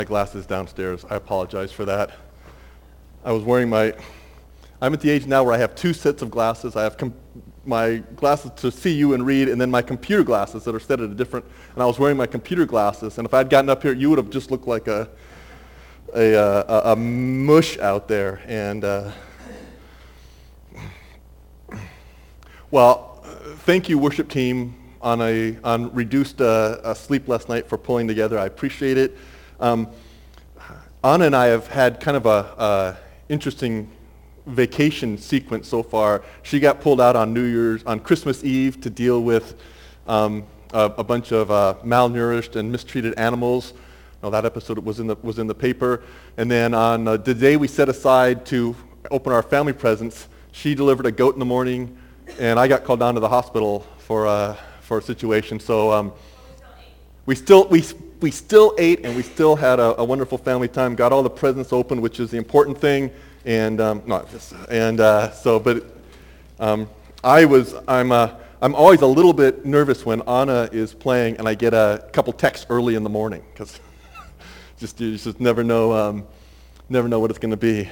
my glasses downstairs. I apologize for that. I was wearing I'm at the age now where I have two sets of glasses. I have my glasses to see you and read, and then my computer glasses that are set at a different, and I was wearing my computer glasses, and if I'd gotten up here, you would have just looked like a mush out there. And thank you, worship team, on reduced sleep last night for pulling together. I appreciate it. Anna and I have had kind of a interesting vacation sequence so far. She got pulled out on Christmas Eve to deal with a bunch of malnourished and mistreated animals. That episode was in the paper. And then on the day we set aside to open our family presents, she delivered a goat in the morning, and I got called down to the hospital for a situation. So we still ate, and we still had a wonderful family time. Got all the presents open, which is the important thing. And I'm always a little bit nervous when Anna is playing and I get a couple texts early in the morning, because you just never know what it's going to be.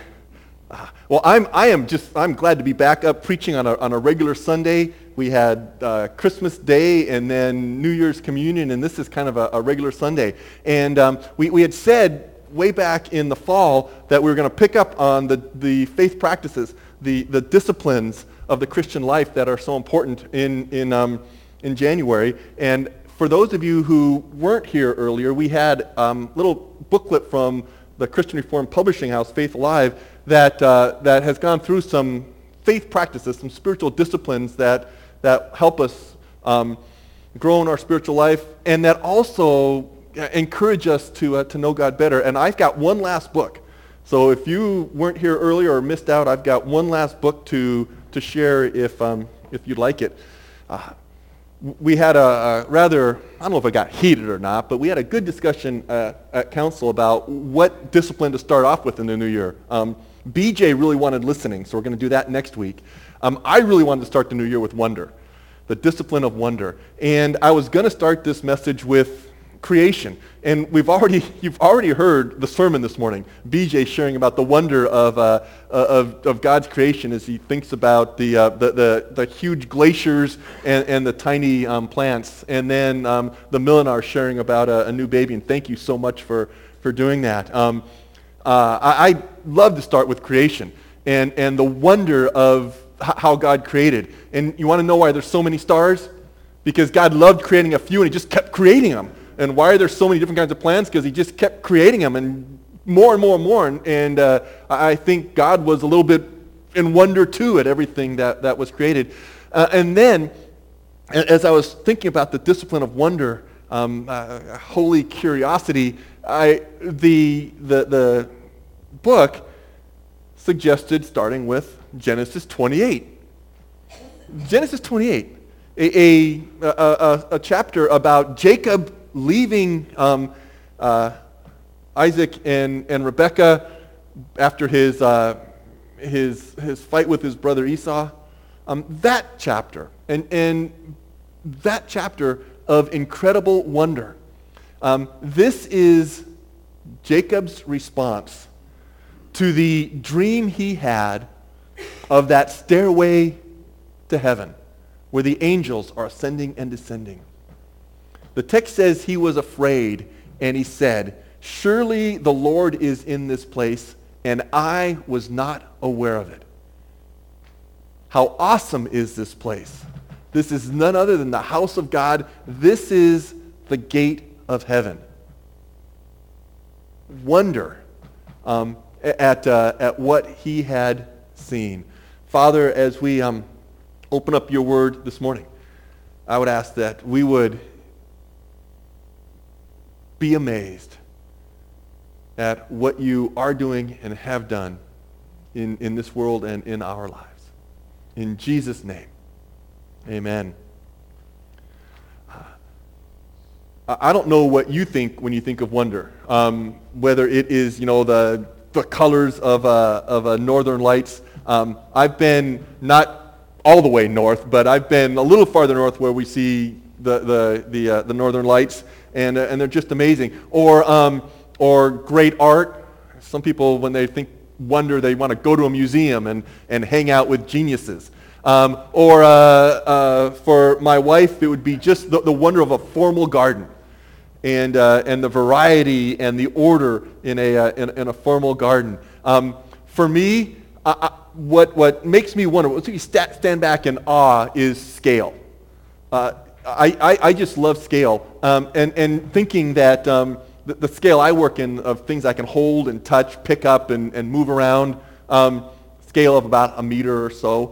I'm glad to be back up preaching on a regular Sunday. We had Christmas Day and then New Year's Communion, and this is kind of a regular Sunday. And we had said way back in the fall that we were going to pick up on the faith practices, the disciplines of the Christian life that are so important in January. And for those of you who weren't here earlier, we had a little booklet from the Christian Reformed Publishing House, Faith Alive, that has gone through some faith practices, some spiritual disciplines that help us grow in our spiritual life, and that also encourage us to know God better. And I've got one last book. So if you weren't here earlier or missed out, I've got one last book to share if you'd like it. We had a rather, I don't know if it got heated or not, but we had a good discussion at council about what discipline to start off with in the new year. BJ really wanted listening, so we're going to do that next week. I really wanted to start the new year with wonder, the discipline of wonder. And I was going to start this message with creation. And you've already heard the sermon this morning. BJ sharing about the wonder of God's creation as he thinks about the huge glaciers and the tiny plants. And then the Millenar sharing about a new baby. And thank you so much for doing that. I love to start with creation and the wonder of how God created. And you want to know why there's so many stars? Because God loved creating a few and he just kept creating them. And why are there so many different kinds of plants? Because he just kept creating them and more and more and more. And I think God was a little bit in wonder too at everything that was created. And then, as I was thinking about the discipline of wonder, holy curiosity, the book suggested starting with Genesis 28. Genesis 28, a chapter about Jacob leaving Isaac and Rebekah after his fight with his brother Esau. That chapter, and that chapter of incredible wonder. This is Jacob's response to the dream he had of that stairway to heaven where the angels are ascending and descending. The text says he was afraid, and he said, "Surely the Lord is in this place, and I was not aware of it." How awesome is this place? This is none other than the house of God. This is the gate of heaven. Wonder at what he had seen. Father, as we open up your word this morning, I would ask that we would be amazed at what you are doing and have done in this world and in our lives. In Jesus' name, amen. I don't know what you think when you think of wonder, whether it is, the colors of a northern lights. I've been not all the way north, but I've been a little farther north where we see the northern lights, and they're just amazing. Or or great art. Some people, when they think wonder, they want to go to a museum and hang out with geniuses. Or for my wife, it would be just the wonder of a formal garden and the variety and the order in a formal garden. For me, what makes me wonder, what makes me stand back in awe is scale. I just love scale, and thinking that the scale I work in of things I can hold and touch, pick up, and move around, scale of about a meter or so.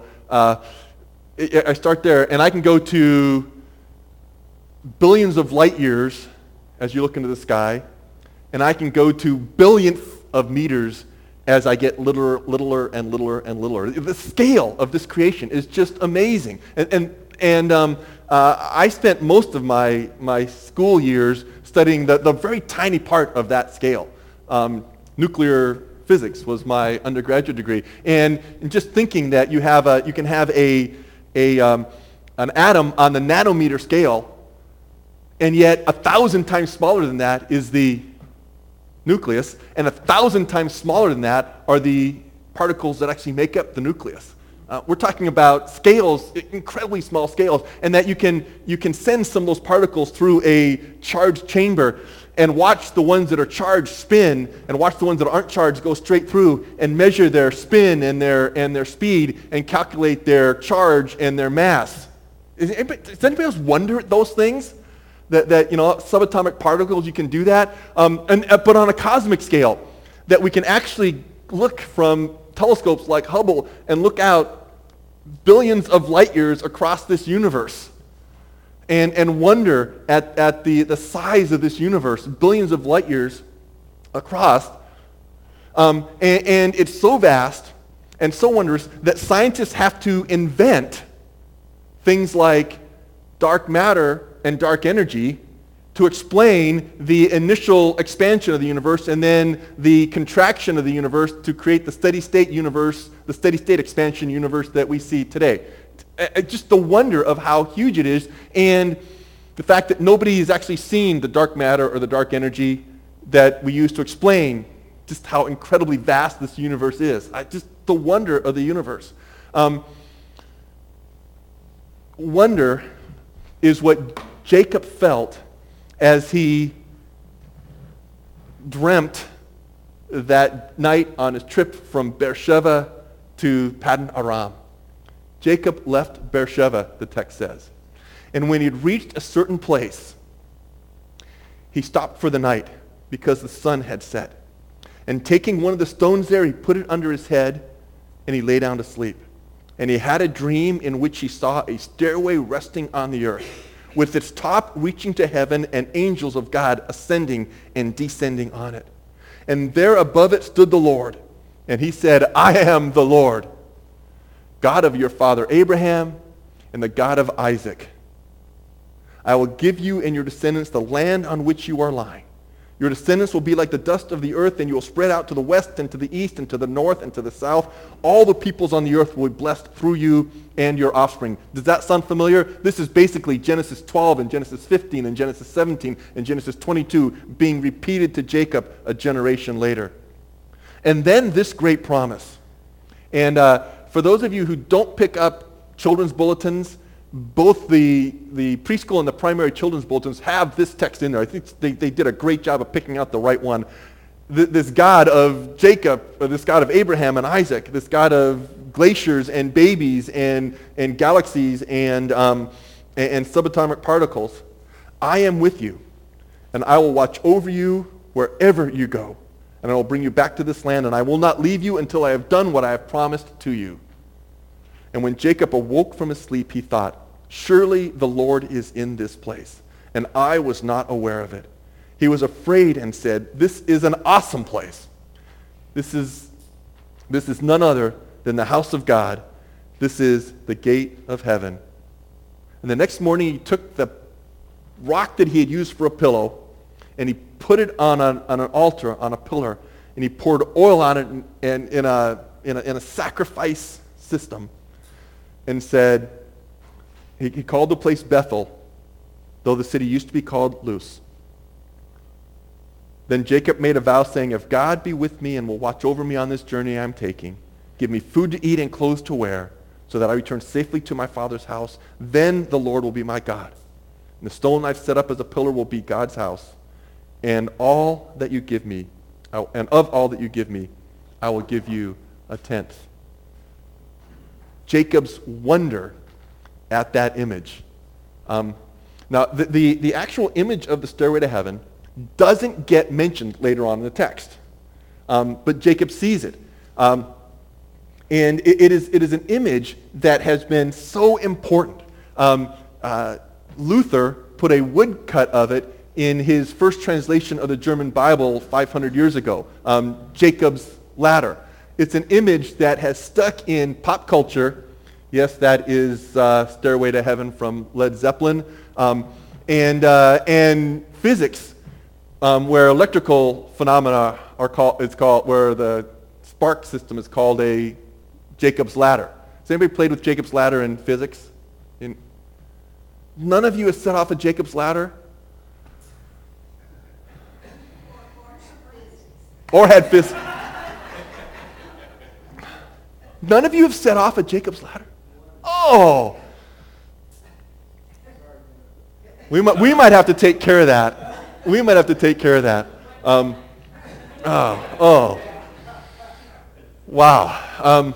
I start there, and I can go to billions of light years as you look into the sky, and I can go to billionths of meters as I get littler and littler and littler. The scale of this creation is just amazing. And I spent most of my school years studying the very tiny part of that scale. Nuclear physics was my undergraduate degree, and just thinking that you can have an atom on the nanometer scale, and yet 1,000 times smaller than that is the nucleus, and 1,000 times smaller than that are the particles that actually make up the nucleus. We're talking about scales, incredibly small scales, and that you can send some of those particles through a charged chamber and watch the ones that are charged spin, and watch the ones that aren't charged go straight through, and measure their spin and their speed, and calculate their charge and their mass. Does anybody else wonder at those things? That subatomic particles, you can do that, but on a cosmic scale, that we can actually look from telescopes like Hubble and look out billions of light years across this universe, and wonder at the size of this universe, billions of light years across, and it's so vast and so wondrous that scientists have to invent things like dark matter and dark energy to explain the initial expansion of the universe and then the contraction of the universe to create the steady state universe, the steady state expansion universe that we see today. Just the wonder of how huge it is, and the fact that nobody has actually seen the dark matter or the dark energy that we use to explain just how incredibly vast this universe is. Just the wonder of the universe. Wonder is what Jacob felt as he dreamt that night on his trip from Beersheba to Paddan Aram. Jacob left Beersheba, the text says. And when he had reached a certain place, he stopped for the night because the sun had set. And taking one of the stones there, he put it under his head, and he lay down to sleep. And he had a dream in which he saw a stairway resting on the earth, with its top reaching to heaven, and angels of God ascending and descending on it. And there above it stood the Lord, and he said, I am the Lord, God of your father Abraham and the God of Isaac. I will give you and your descendants the land on which you are lying. Your descendants will be like the dust of the earth, and you will spread out to the west and to the east and to the north and to the south. All the peoples on the earth will be blessed through you and your offspring. Does that sound familiar? This is basically Genesis 12 and Genesis 15 and Genesis 17 and Genesis 22 being repeated to Jacob a generation later. And then this great promise. And for those of you who don't pick up children's bulletins, both the preschool and the primary children's bulletins have this text in there. I think they did a great job of picking out the right one. This God of Jacob, or this God of Abraham and Isaac, this God of glaciers and babies and galaxies and subatomic particles. I am with you, and I will watch over you wherever you go, and I will bring you back to this land, and I will not leave you until I have done what I have promised to you. And when Jacob awoke from his sleep, he thought, surely the Lord is in this place, and I was not aware of it. He was afraid and said, this is an awesome place. This is none other than the house of God. This is the gate of heaven. And the next morning he took the rock that he had used for a pillow, and he put it on an altar, on a pillar, and he poured oil on it and in a sacrifice system, and said, he called the place Bethel, though the city used to be called Luz. Then Jacob made a vow saying, if God be with me and will watch over me on this journey I am taking, give me food to eat and clothes to wear, so that I return safely to my father's house, then the Lord will be my God. And the stone I've set up as a pillar will be God's house. And all that you give me, and of all that you give me, I will give you a tenth. Jacob's wonder at that image. Now, the actual image of the stairway to heaven doesn't get mentioned later on in the text. But Jacob sees it. And it is an image that has been so important. Luther put a woodcut of it in his first translation of the German Bible 500 years ago, Jacob's ladder. It's an image that has stuck in pop culture. Yes, that is Stairway to Heaven from Led Zeppelin. And physics, where electrical phenomena where the spark system is called a Jacob's ladder. Has anybody played with Jacob's ladder in physics? None of you has set off a Jacob's ladder? Or had physics. None of you have set off a Jacob's ladder? Oh! We might have to take care of that. We might have to take care of that. Wow.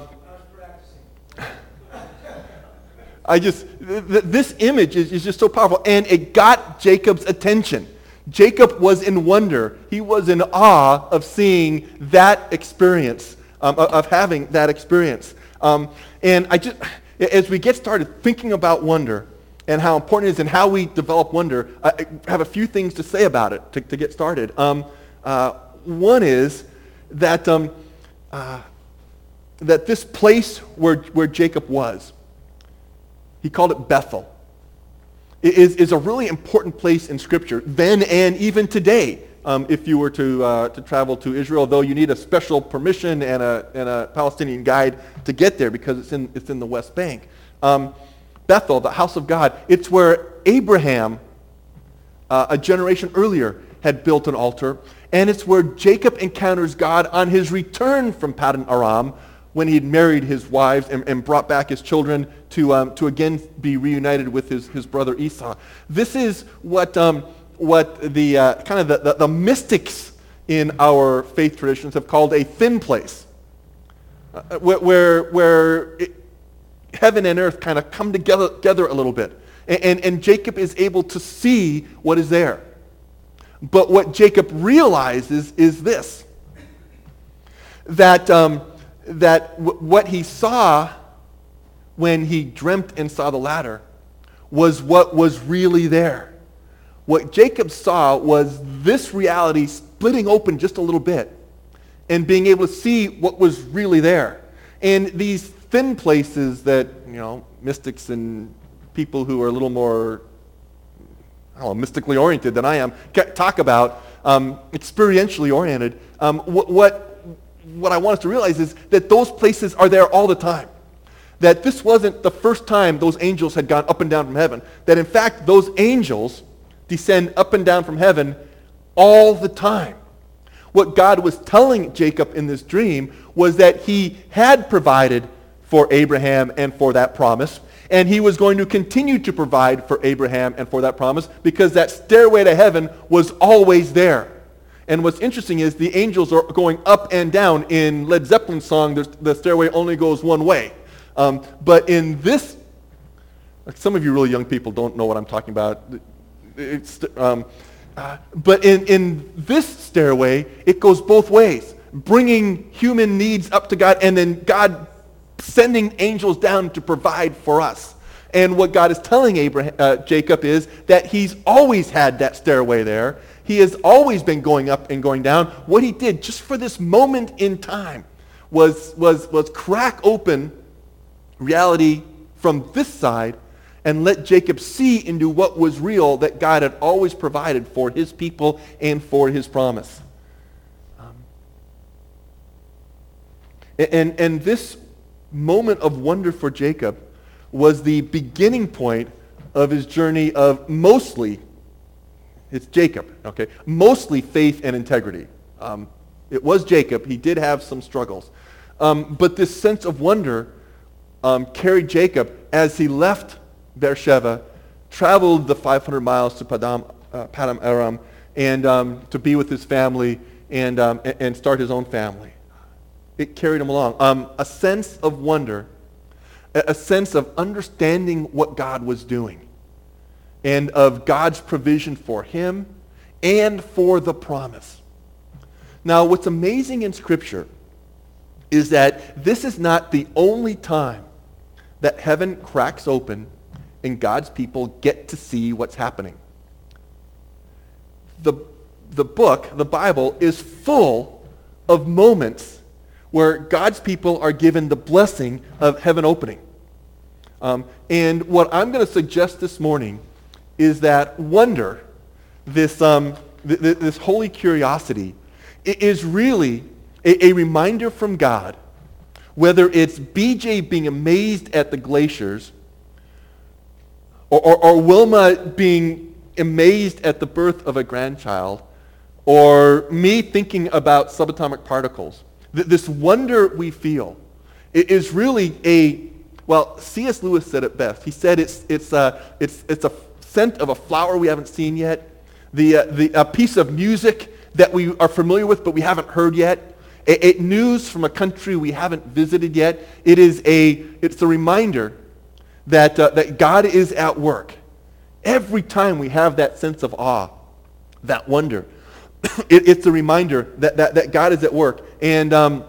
This image is just so powerful, and it got Jacob's attention. Jacob was in wonder. He was in awe of seeing that experience, of having that experience. And as we get started thinking about wonder and how important it is and how we develop wonder, I have a few things to say about it to get started. One is that that this place where Jacob was, he called it Bethel, is a really important place in Scripture then and even today. If you were to travel to Israel, though you need a special permission and a Palestinian guide to get there because it's in the West Bank. Bethel, the house of God, it's where Abraham, a generation earlier, had built an altar, and it's where Jacob encounters God on his return from Paddan Aram, when he had married his wives and brought back his children to again be reunited with his brother Esau. This is what the mystics in our faith traditions have called a thin place, where heaven and earth kind of come together a little bit, and Jacob is able to see what is there. But what Jacob realizes is this: that what he saw when he dreamt and saw the ladder was what was really there. What Jacob saw was this reality splitting open just a little bit and being able to see what was really there. And these thin places that, mystics and people who are a little more, mystically oriented than I am, talk about, experientially oriented, what I want us to realize is that those places are there all the time. That this wasn't the first time those angels had gone up and down from heaven. That in fact, those angels descend up and down from heaven all the time. What God was telling Jacob in this dream was that he had provided for Abraham and for that promise, and he was going to continue to provide for Abraham and for that promise because that stairway to heaven was always there. And what's interesting is the angels are going up and down. In Led Zeppelin's song, the stairway only goes one way. But in this, some of you really young people don't know what I'm talking about. But in this stairway, it goes both ways, bringing human needs up to God and then God sending angels down to provide for us. And what God is telling Jacob is that he's always had that stairway there. He has always been going up and going down. What he did just for this moment in time was crack open reality from this side and let Jacob see into what was real that God had always provided for his people and for his promise. And this moment of wonder for Jacob was the beginning point of his journey of mostly It's Jacob, okay? Mostly faith and integrity. It was Jacob. He did have some struggles. But this sense of wonder carried Jacob as he left Beersheba, traveled the 500 miles to Padam Aram, and to be with his family and start his own family. It carried him along. A sense of wonder, a sense of understanding what God was doing, and of God's provision for him and for the promise. Now, what's amazing in Scripture is that this is not the only time that heaven cracks open and God's people get to see what's happening. The book, the Bible, is full of moments where God's people are given the blessing of heaven opening. And what I'm going to suggest this morning is that wonder, this holy curiosity, is really a reminder from God, whether it's BJ being amazed at the glaciers, or Wilma being amazed at the birth of a grandchild, or me thinking about subatomic particles. This wonder we feel is really C.S. Lewis said it best. He said it's a scent of a flower we haven't seen yet, a piece of music that we are familiar with but we haven't heard yet, news from a country we haven't visited yet. It's a reminder that God is at work. Every time we have that sense of awe, that wonder, it's a reminder that God is at work. And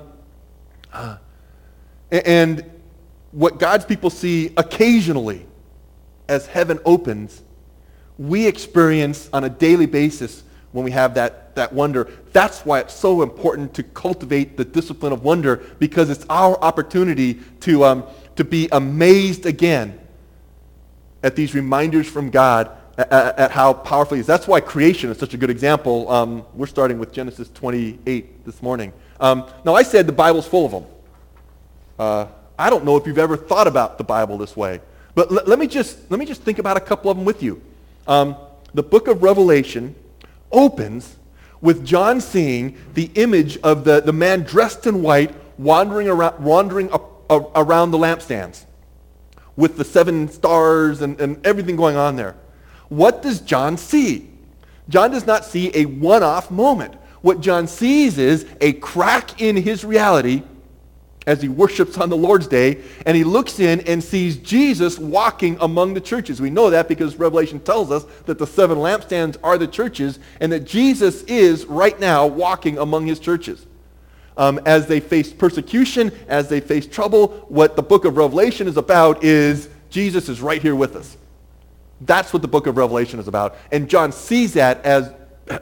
what God's people see occasionally as heaven opens, we experience on a daily basis when we have that wonder. That's why it's so important to cultivate the discipline of wonder, because it's our opportunity to be amazed again at these reminders from God at how powerful He is. That's why creation is such a good example. We're starting with Genesis 28 this morning. Now, I said the Bible's full of them. I don't know if you've ever thought about the Bible this way, but let me just think about a couple of them with you. The book of Revelation opens with John seeing the image of the man dressed in white wandering around the lampstands with the 7 stars and everything going on there. What does John see? John does not see a one-off moment. What John sees is a crack in his reality as he worships on the Lord's Day, and he looks in and sees Jesus walking among the churches. We know that because Revelation tells us that the 7 lampstands are the churches, and that Jesus is right now walking among his churches. As they face persecution, as they face trouble, what the book of Revelation is about is Jesus is right here with us. That's what the book of Revelation is about. And John sees that as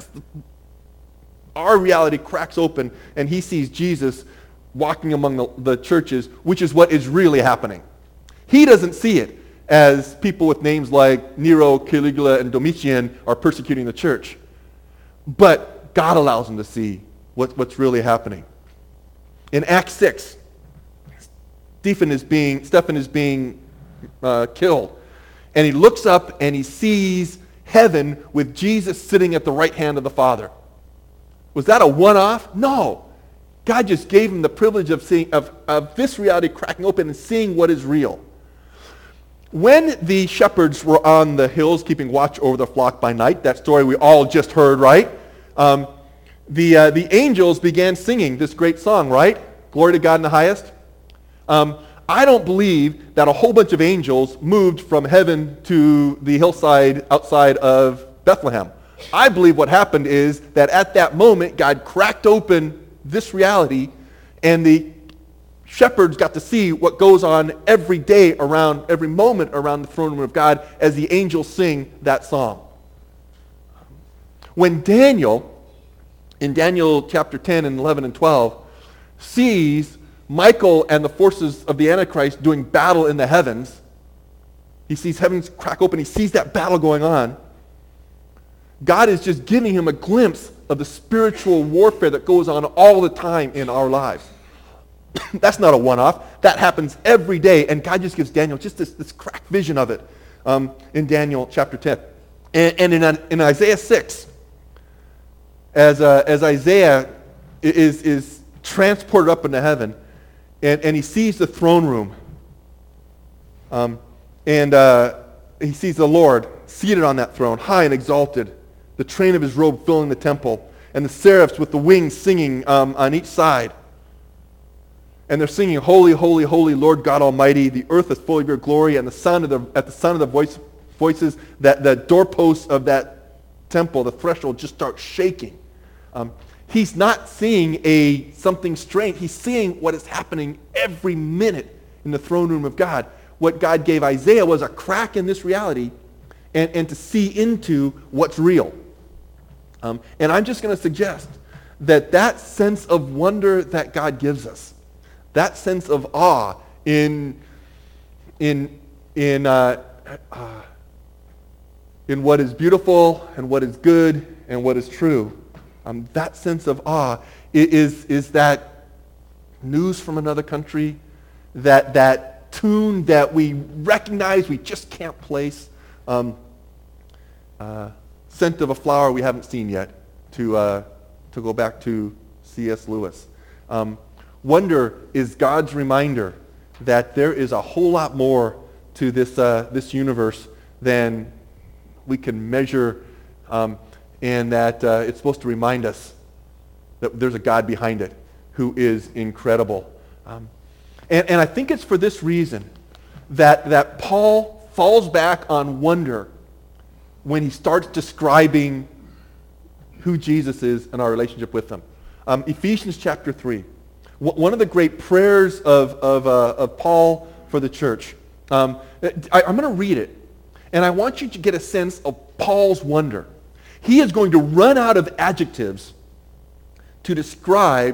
our reality cracks open, and he sees Jesus walking among the churches, which is what is really happening. He doesn't see it as people with names like Nero, Caligula, and Domitian are persecuting the church. But God allows him to see what's really happening. In Acts 6, Stephen is being killed. And he looks up and he sees heaven with Jesus sitting at the right hand of the Father. Was that a one-off? No. God just gave him the privilege of seeing of this reality cracking open and seeing what is real. When the shepherds were on the hills keeping watch over the flock by night, that story we all just heard, right? The angels began singing this great song, right? Glory to God in the highest. I don't believe that a whole bunch of angels moved from heaven to the hillside outside of Bethlehem. I believe what happened is that at that moment, God cracked open this reality, and the shepherds got to see what goes on every day every moment around the throne room of God as the angels sing that song. When Daniel, in Daniel chapter 10 and 11 and 12, sees Michael and the forces of the Antichrist doing battle in the heavens, he sees heavens crack open, he sees that battle going on. God is just giving him a glimpse of the spiritual warfare that goes on all the time in our lives. That's not a one-off. That happens every day, and God just gives Daniel just this cracked vision of it in Daniel chapter 10. And in Isaiah 6, as Isaiah is transported up into heaven, and he sees the throne room, and he sees the Lord seated on that throne, high and exalted, the train of his robe filling the temple, and the seraphs with the wings singing on each side. And they're singing, "Holy, holy, holy, Lord God Almighty, the earth is full of your glory," and at the sound of the voices, that the doorposts of that temple, the threshold, just starts shaking. He's not seeing something strange. He's seeing what is happening every minute in the throne room of God. What God gave Isaiah was a crack in this reality and to see into what's real. And I'm just going to suggest that sense of wonder that God gives us, that sense of awe in what is beautiful and what is good and what is true, that sense of awe is that news from another country, that tune that we recognize we just can't place, scent of a flower we haven't seen yet, to go back to C.S. Lewis. Wonder is God's reminder that there is a whole lot more to this universe than we can measure, and that it's supposed to remind us that there's a God behind it who is incredible. And I think it's for this reason that Paul falls back on wonder when he starts describing who Jesus is and our relationship with him. Ephesians chapter 3. One of the great prayers of Paul for the church. I'm going to read it, and I want you to get a sense of Paul's wonder. He is going to run out of adjectives to describe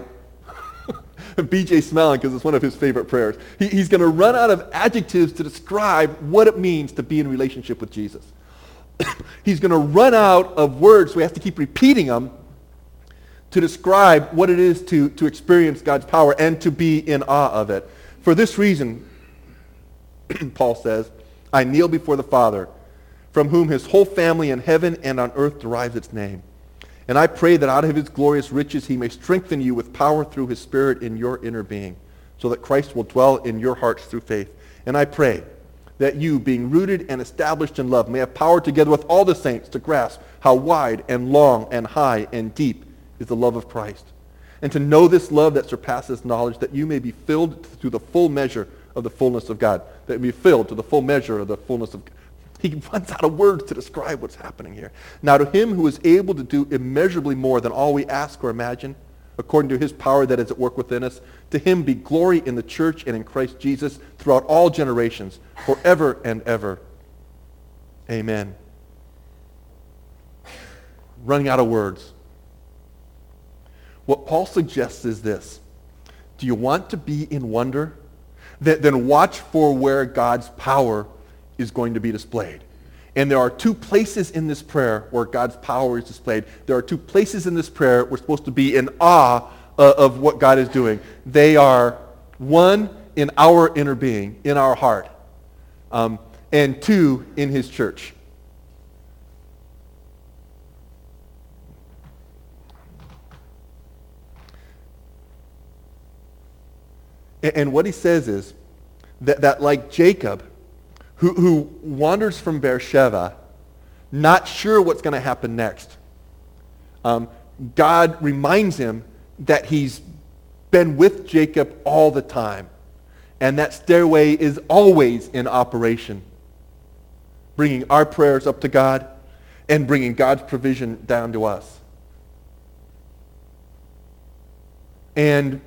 BJ's smiling because it's one of his favorite prayers. He's going to run out of adjectives to describe what it means to be in relationship with Jesus. He's going to run out of words, so we have to keep repeating them to describe what it is to experience God's power and to be in awe of it. For this reason, Paul says, I kneel before the Father, from whom his whole family in heaven and on earth derives its name. And I pray that out of his glorious riches he may strengthen you with power through his Spirit in your inner being, so that Christ will dwell in your hearts through faith. And I pray that you, being rooted and established in love, may have power together with all the saints to grasp how wide and long and high and deep is the love of Christ, and to know this love that surpasses knowledge, that you may be filled to the full measure of the fullness of God. That you may be filled to the full measure of the fullness of God. He runs out of words to describe what's happening here. Now to him who is able to do immeasurably more than all we ask or imagine, according to his power that is at work within us, to him be glory in the church and in Christ Jesus throughout all generations, forever and ever. Amen. Running out of words. What Paul suggests is this. Do you want to be in wonder? Then watch for where God's power is going to be displayed. And there are two places in this prayer where God's power is displayed. There are two places in this prayer we're supposed to be in awe of what God is doing. They are, one, in our inner being, in our heart, and two, in his church. And what he says is that like Jacob, who wanders from Beersheba, not sure what's going to happen next, God reminds him that he's been with Jacob all the time, and that stairway is always in operation, bringing our prayers up to God and bringing God's provision down to us. And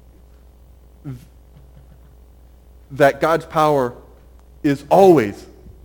that God's power is always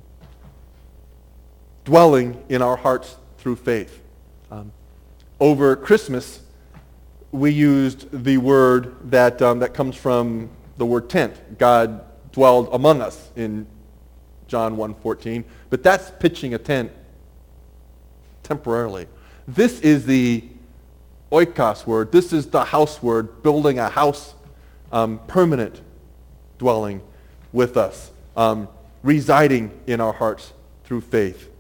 dwelling in our hearts through faith. Over Christmas, we used the word that comes from the word tent. God dwelled among us in John 1:14, but that's pitching a tent temporarily. This is the oikos word. This is the house word, building a house, permanent dwelling with us, residing in our hearts through faith.